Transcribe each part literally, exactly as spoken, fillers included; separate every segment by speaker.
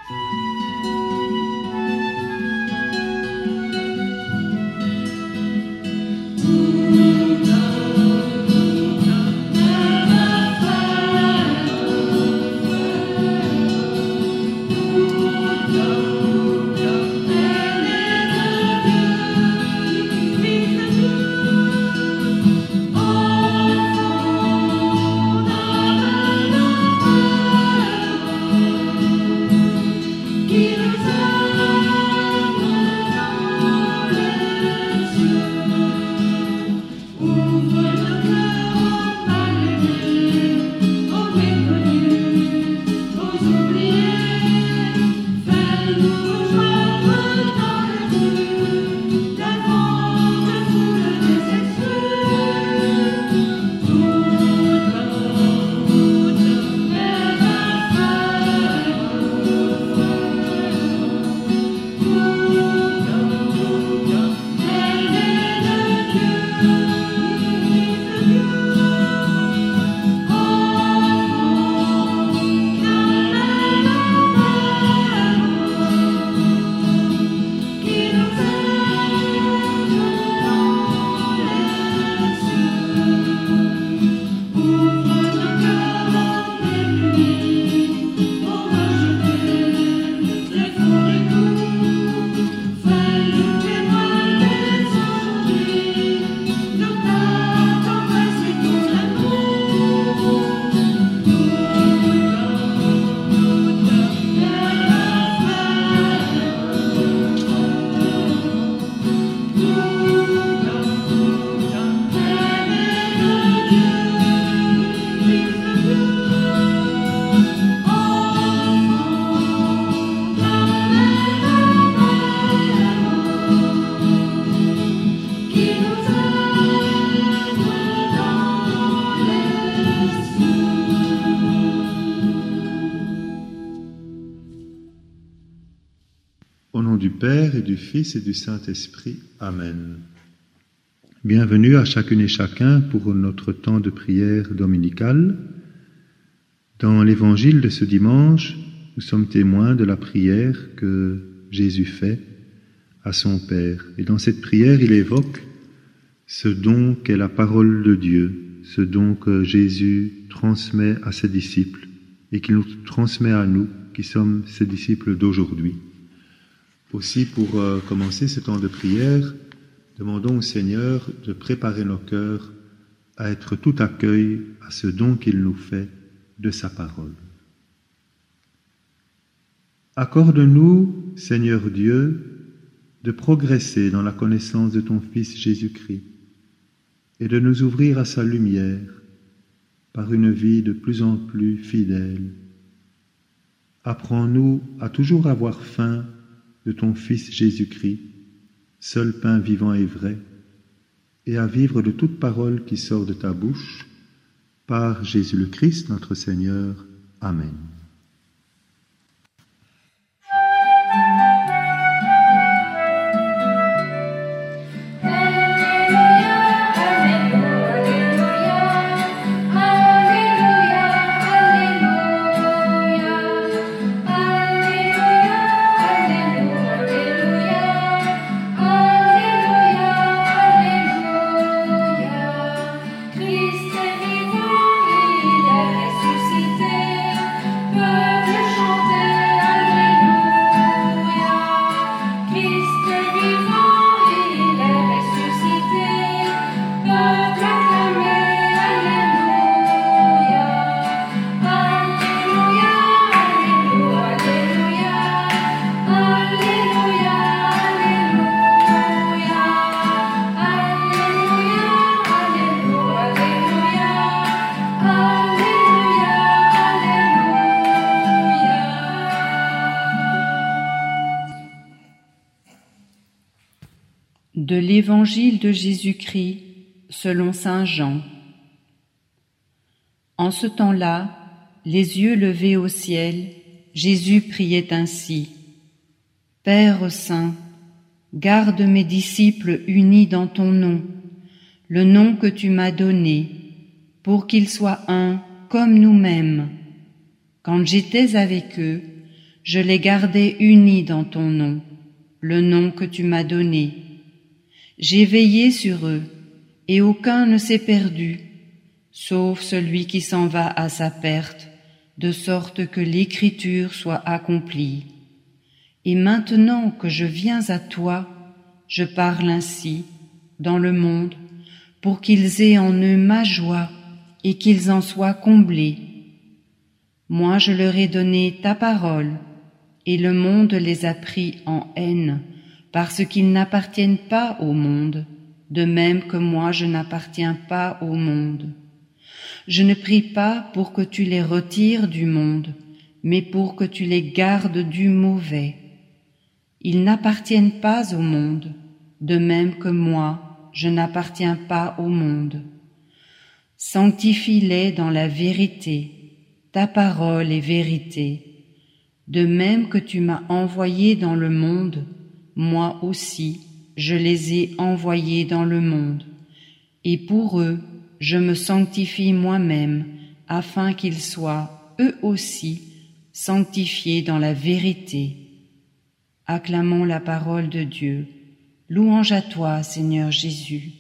Speaker 1: Au nom du Père et du Fils et du Saint-Esprit. Amen. Bienvenue à chacune et chacun pour notre temps de prière dominicale. Dans l'évangile de ce dimanche, nous sommes témoins de la prière que Jésus fait à son Père. Et dans cette prière, il évoque ce don qu'est la parole de Dieu, ce don que Jésus transmet à ses disciples et qu'il nous transmet à nous, qui sommes ses disciples d'aujourd'hui. Aussi, pour euh, commencer ce temps de prière, demandons au Seigneur de préparer nos cœurs à être tout accueil à ce don qu'il nous fait de sa parole. Accorde-nous, Seigneur Dieu, de progresser dans la connaissance de ton Fils Jésus-Christ et de nous ouvrir à sa lumière par une vie de plus en plus fidèle. Apprends-nous à toujours avoir faim de ton Fils Jésus-Christ, seul pain vivant et vrai, et à vivre de toute parole qui sort de ta bouche, par Jésus le Christ, notre Seigneur. Amen.
Speaker 2: De l'Évangile de Jésus-Christ selon saint Jean. En ce temps-là, les yeux levés au ciel, Jésus priait ainsi. Père saint, garde mes disciples unis dans ton nom, le nom que tu m'as donné, pour qu'ils soient un comme nous-mêmes. Quand j'étais avec eux, je les gardai unis dans ton nom, le nom que tu m'as donné. J'ai veillé sur eux, et aucun ne s'est perdu, sauf celui qui s'en va à sa perte, de sorte que l'écriture soit accomplie. Et maintenant que je viens à toi, je parle ainsi, dans le monde, pour qu'ils aient en eux ma joie et qu'ils en soient comblés. Moi je leur ai donné ta parole, et le monde les a pris en haine, parce qu'ils n'appartiennent pas au monde, de même que moi je n'appartiens pas au monde. Je ne prie pas pour que tu les retires du monde, mais pour que tu les gardes du mauvais. Ils n'appartiennent pas au monde, de même que moi je n'appartiens pas au monde. Sanctifie-les dans la vérité, ta parole est vérité. De même que tu m'as envoyé dans le monde, moi aussi je les ai envoyés dans le monde. Et pour eux, je me sanctifie moi-même, afin qu'ils soient, eux aussi, sanctifiés dans la vérité. Acclamons la parole de Dieu. Louange à toi, Seigneur Jésus.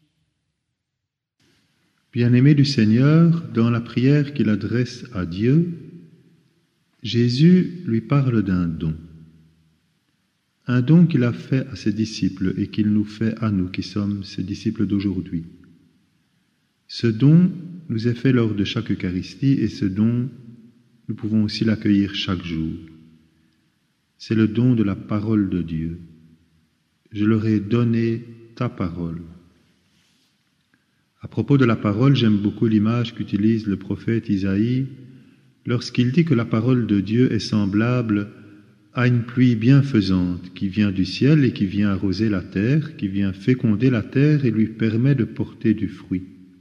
Speaker 1: Bien-aimé du Seigneur, dans la prière qu'il adresse à Dieu, Jésus lui parle d'un don. Un don qu'il a fait à ses disciples et qu'il nous fait à nous qui sommes ses disciples d'aujourd'hui. Ce don nous est fait lors de chaque Eucharistie et ce don, nous pouvons aussi l'accueillir chaque jour. C'est le don de la parole de Dieu. Je leur ai donné ta parole. À propos de la parole, j'aime beaucoup l'image qu'utilise le prophète Isaïe lorsqu'il dit que la parole de Dieu est semblable à une pluie bienfaisante qui vient du ciel et qui vient arroser la terre, qui vient féconder la terre et lui permet de porter du fruit.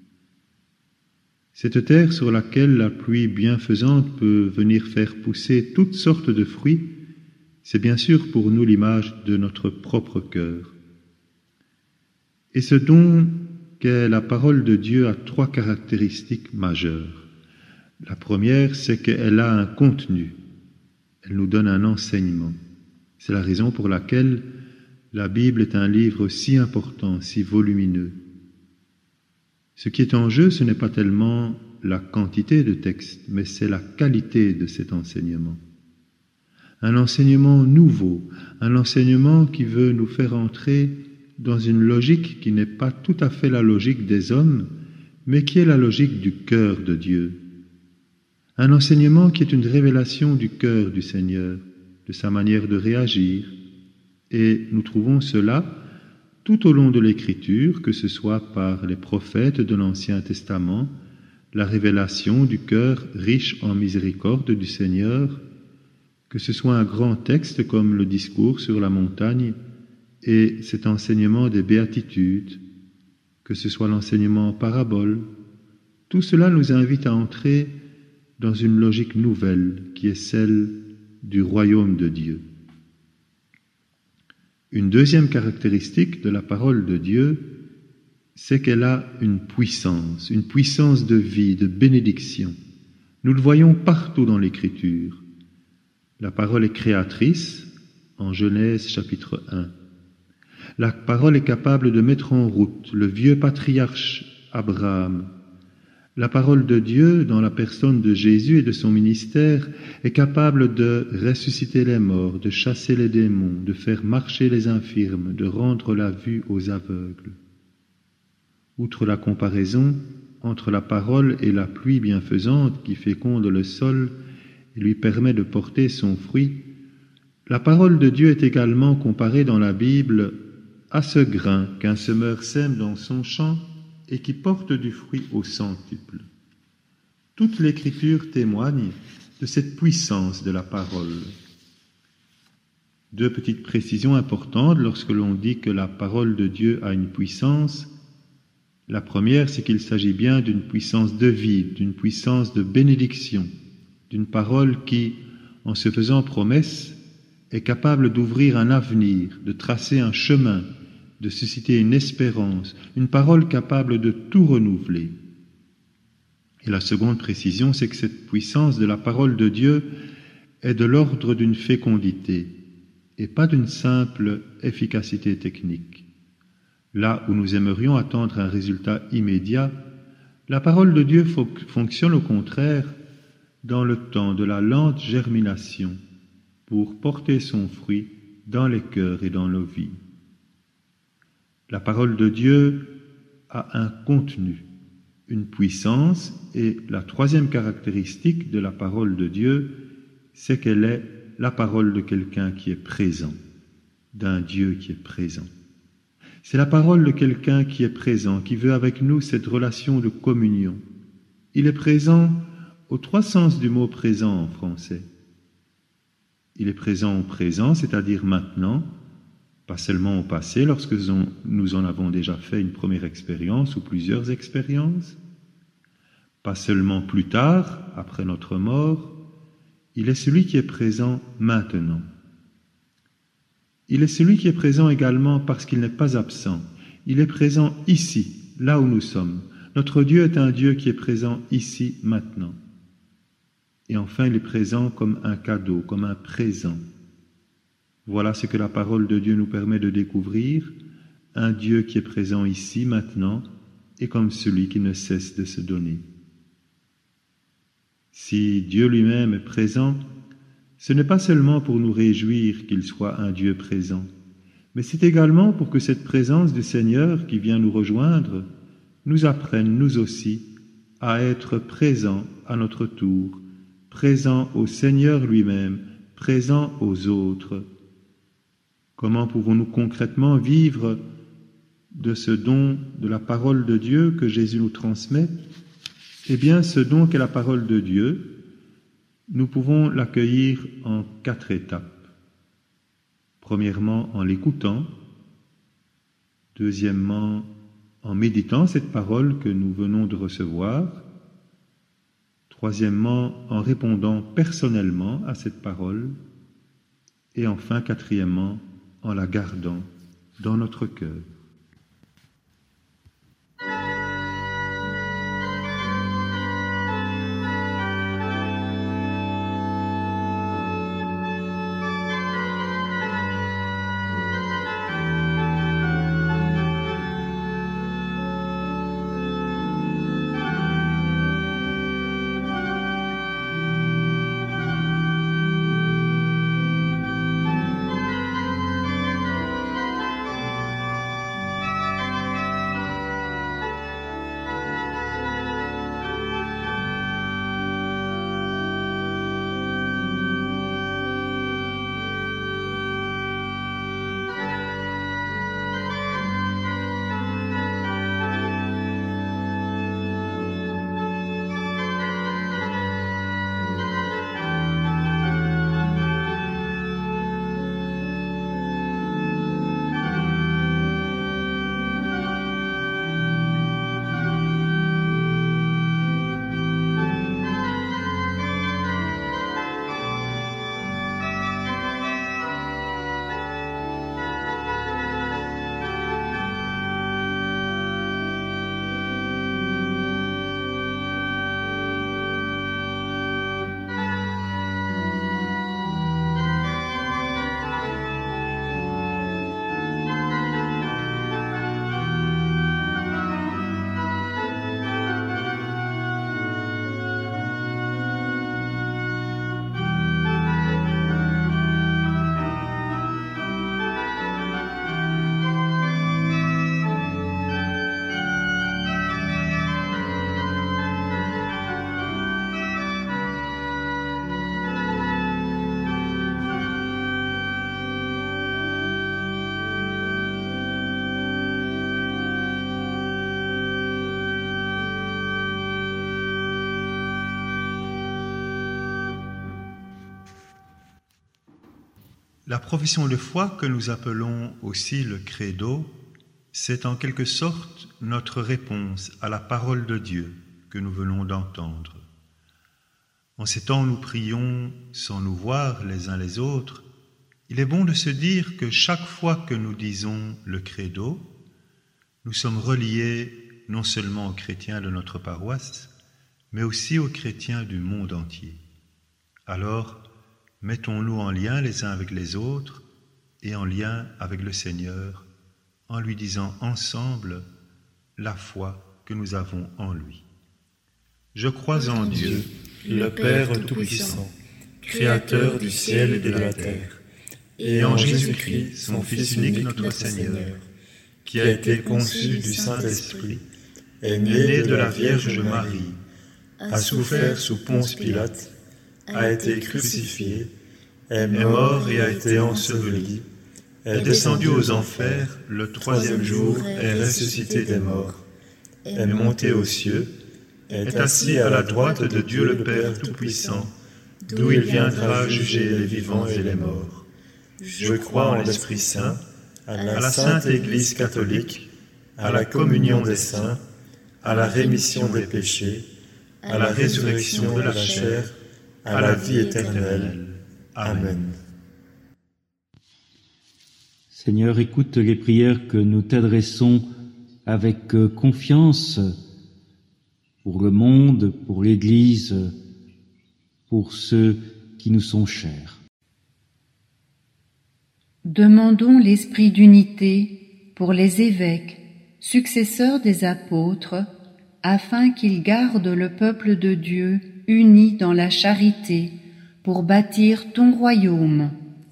Speaker 1: Cette terre sur laquelle la pluie bienfaisante peut venir faire pousser toutes sortes de fruits, c'est bien sûr pour nous l'image de notre propre cœur. Et ce don qu'est la parole de Dieu a trois caractéristiques majeures. La première, c'est qu'elle a un contenu. Elle nous donne un enseignement. C'est la raison pour laquelle la Bible est un livre si important, si volumineux. Ce qui est en jeu, ce n'est pas tellement la quantité de textes, mais c'est la qualité de cet enseignement. Un enseignement nouveau, un enseignement qui veut nous faire entrer dans une logique qui n'est pas tout à fait la logique des hommes, mais qui est la logique du cœur de Dieu. Un enseignement qui est une révélation du cœur du Seigneur, de sa manière de réagir. Et nous trouvons cela tout au long de l'Écriture, que ce soit par les prophètes de l'Ancien Testament, la révélation du cœur riche en miséricorde du Seigneur, que ce soit un grand texte comme le discours sur la montagne et cet enseignement des béatitudes, que ce soit l'enseignement en parabole, tout cela nous invite à entrer dans une logique nouvelle qui est celle du royaume de Dieu. Une deuxième caractéristique de la parole de Dieu, c'est qu'elle a une puissance, une puissance de vie, de bénédiction. Nous le voyons partout dans l'Écriture. La parole est créatrice, en Genèse chapitre un. La parole est capable de mettre en route le vieux patriarche Abraham. La parole de Dieu, dans la personne de Jésus et de son ministère, est capable de ressusciter les morts, de chasser les démons, de faire marcher les infirmes, de rendre la vue aux aveugles. Outre la comparaison entre la parole et la pluie bienfaisante qui féconde le sol et lui permet de porter son fruit, la parole de Dieu est également comparée dans la Bible à ce grain qu'un semeur sème dans son champ et qui porte du fruit au centuple. Toute l'Écriture témoigne de cette puissance de la parole. Deux petites précisions importantes lorsque l'on dit que la parole de Dieu a une puissance. La première, c'est qu'il s'agit bien d'une puissance de vie, d'une puissance de bénédiction, d'une parole qui, en se faisant promesse, est capable d'ouvrir un avenir, de tracer un chemin, de susciter une espérance, une parole capable de tout renouveler. Et la seconde précision, c'est que cette puissance de la parole de Dieu, est de l'ordre d'une fécondité et pas d'une simple efficacité technique. Là où nous aimerions attendre un résultat immédiat, la parole de Dieu fo- fonctionne au contraire dans le temps de la lente germination pour porter son fruit dans les cœurs et dans nos vies. La parole de Dieu a un contenu, une puissance, et la troisième caractéristique de la parole de Dieu, c'est qu'elle est la parole de quelqu'un qui est présent, d'un Dieu qui est présent. C'est la parole de quelqu'un qui est présent, qui veut avec nous cette relation de communion. Il est présent aux trois sens du mot présent en français. Il est présent au présent, c'est-à-dire maintenant, pas seulement au passé, lorsque nous en avons déjà fait une première expérience ou plusieurs expériences, pas seulement plus tard, après notre mort. Il est celui qui est présent maintenant. Il est celui qui est présent également parce qu'il n'est pas absent. Il est présent ici, là où nous sommes. Notre Dieu est un Dieu qui est présent ici, maintenant. Et enfin, il est présent comme un cadeau, comme un présent. Voilà ce que la parole de Dieu nous permet de découvrir, un Dieu qui est présent ici, maintenant, et comme celui qui ne cesse de se donner. Si Dieu lui-même est présent, ce n'est pas seulement pour nous réjouir qu'il soit un Dieu présent, mais c'est également pour que cette présence du Seigneur qui vient nous rejoindre nous apprenne, nous aussi, à être présents à notre tour, présents au Seigneur lui-même, présents aux autres. Comment pouvons-nous concrètement vivre de ce don de la parole de Dieu que Jésus nous transmet? Eh bien, ce don qu'est la parole de Dieu, nous pouvons l'accueillir en quatre étapes. Premièrement, en l'écoutant. Deuxièmement, en méditant cette parole que nous venons de recevoir. Troisièmement, en répondant personnellement à cette parole. Et enfin, quatrièmement, en la gardant dans notre cœur. La profession de foi que nous appelons aussi le credo, c'est en quelque sorte notre réponse à la parole de Dieu que nous venons d'entendre. En ces temps où nous prions sans nous voir les uns les autres, il est bon de se dire que chaque fois que nous disons le credo, nous sommes reliés non seulement aux chrétiens de notre paroisse, mais aussi aux chrétiens du monde entier. Alors, Mettons-nous en lien les uns avec les autres et en lien avec le Seigneur, en lui disant ensemble la foi que nous avons en lui. Je crois en Dieu,
Speaker 3: le Père Tout-Puissant, Créateur du ciel et de la terre, et en Jésus-Christ, son Fils unique, notre Seigneur, qui a été conçu du Saint-Esprit, est né de la Vierge Marie, a souffert sous Ponce Pilate, a été crucifié, est mort et a été enseveli, est descendu aux enfers, le troisième jour est ressuscité des morts, est monté aux cieux, est assis à la droite de Dieu le Père Tout-Puissant, d'où il viendra juger les vivants et les morts. Je crois en l'Esprit Saint, à la Sainte Église catholique, à la communion des saints, à la rémission des péchés, à la résurrection de la chair, à la vie éternelle. Amen.
Speaker 4: Seigneur, écoute les prières que nous t'adressons avec confiance pour le monde, pour l'Église, pour ceux qui nous sont chers.
Speaker 2: Demandons l'esprit d'unité pour les évêques, successeurs des apôtres, afin qu'ils gardent le peuple de Dieu uni dans la charité pour bâtir ton royaume.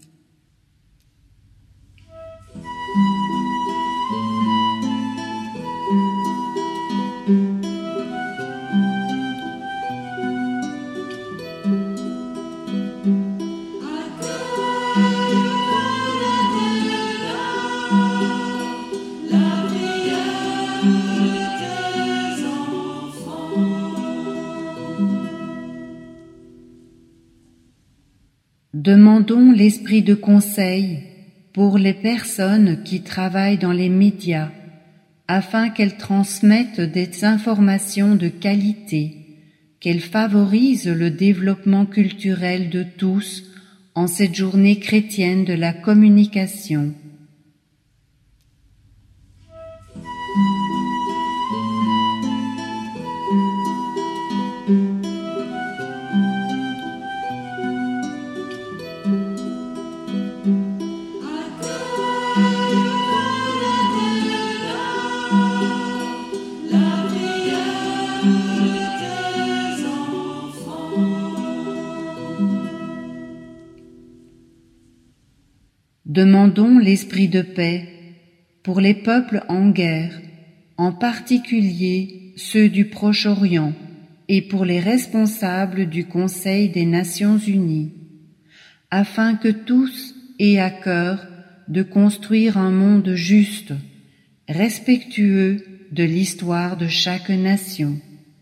Speaker 2: Demandons l'esprit de conseil pour les personnes qui travaillent dans les médias, afin qu'elles transmettent des informations de qualité, qu'elles favorisent le développement culturel de tous en cette journée chrétienne de la communication. Demandons l'esprit de paix pour les peuples en guerre, en particulier ceux du Proche-Orient, et pour les responsables du Conseil des Nations Unies, afin que tous aient à cœur de construire un monde juste, respectueux de l'histoire de chaque nation.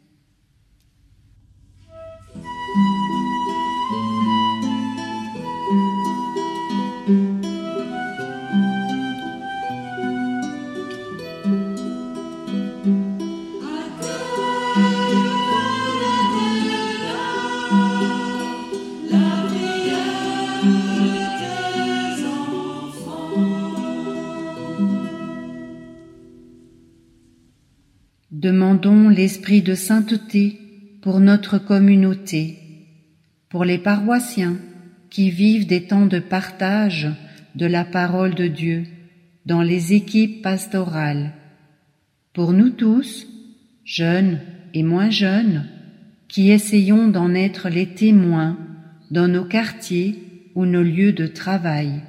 Speaker 2: Demandons l'esprit de sainteté pour notre communauté, pour les paroissiens qui vivent des temps de partage de la parole de Dieu dans les équipes pastorales, pour nous tous, jeunes et moins jeunes, qui essayons d'en être les témoins dans nos quartiers ou nos lieux de travail.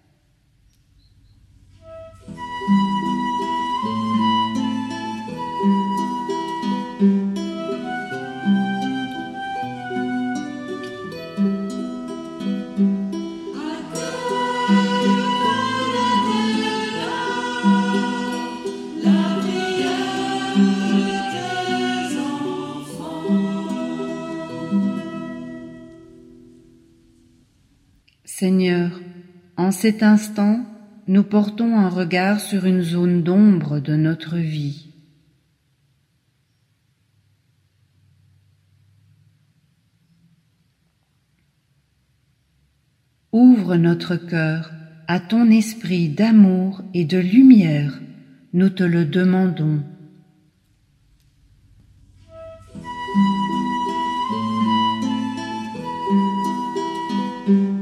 Speaker 2: Seigneur, en cet instant, nous portons un regard sur une zone d'ombre de notre vie. Ouvre notre cœur à ton esprit d'amour et de lumière, nous te le demandons. Thank you.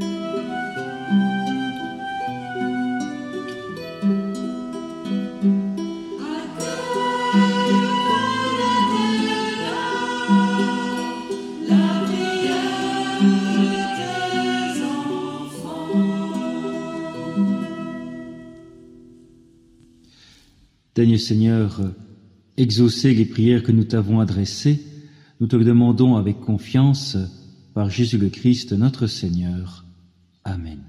Speaker 4: Daigne, Seigneur, exaucer les prières que nous t'avons adressées. Nous te le demandons avec confiance par Jésus le Christ, notre Seigneur. Amen.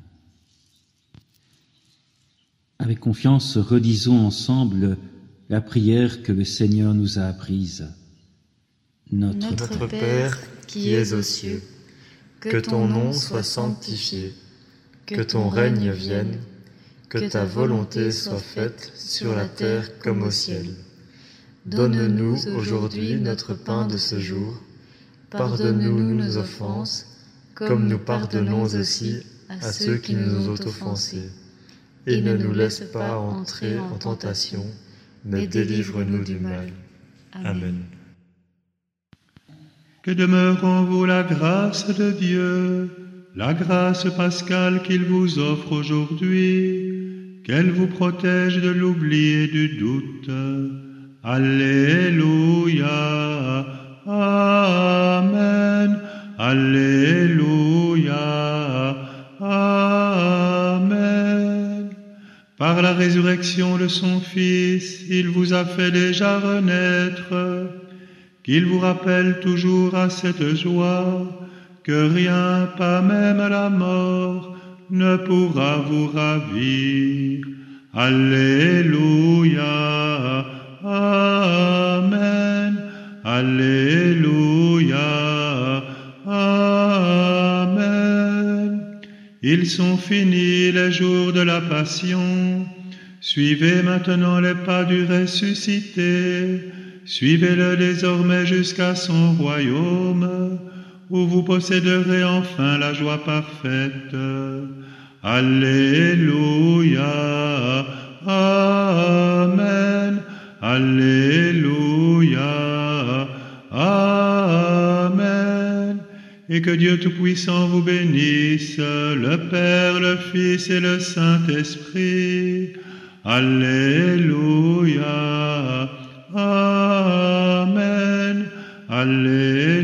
Speaker 4: Avec confiance, redisons ensemble la prière que le Seigneur nous a apprise.
Speaker 3: Notre, Notre Père, qui es aux cieux, que ton nom soit sanctifié, que ton règne vienne, que ta volonté soit faite sur la terre comme au ciel. Donne-nous aujourd'hui notre pain de ce jour. Pardonne-nous nos offenses, comme nous pardonnons aussi à ceux qui nous ont offensés. Et ne nous laisse pas entrer en tentation, mais délivre-nous du mal. Amen.
Speaker 1: Que demeure en vous la grâce de Dieu, la grâce pascale qu'il vous offre aujourd'hui, qu'elle vous protège de l'oubli et du doute. Alléluia, Amen, Alléluia, Amen. Par la résurrection de son Fils, il vous a fait déjà renaître, qu'il vous rappelle toujours à cette joie, que rien, pas même la mort, ne pourra vous ravir. Alléluia, Amen, Alléluia, Amen. Ils sont finis les jours de la passion. Suivez maintenant les pas du ressuscité. Suivez-le désormais jusqu'à son royaume, où vous posséderez enfin la joie parfaite. Alléluia, Amen, Alléluia, Amen. Et que Dieu Tout-Puissant vous bénisse, le Père, le Fils et le Saint-Esprit. Alléluia, Amen, Alléluia.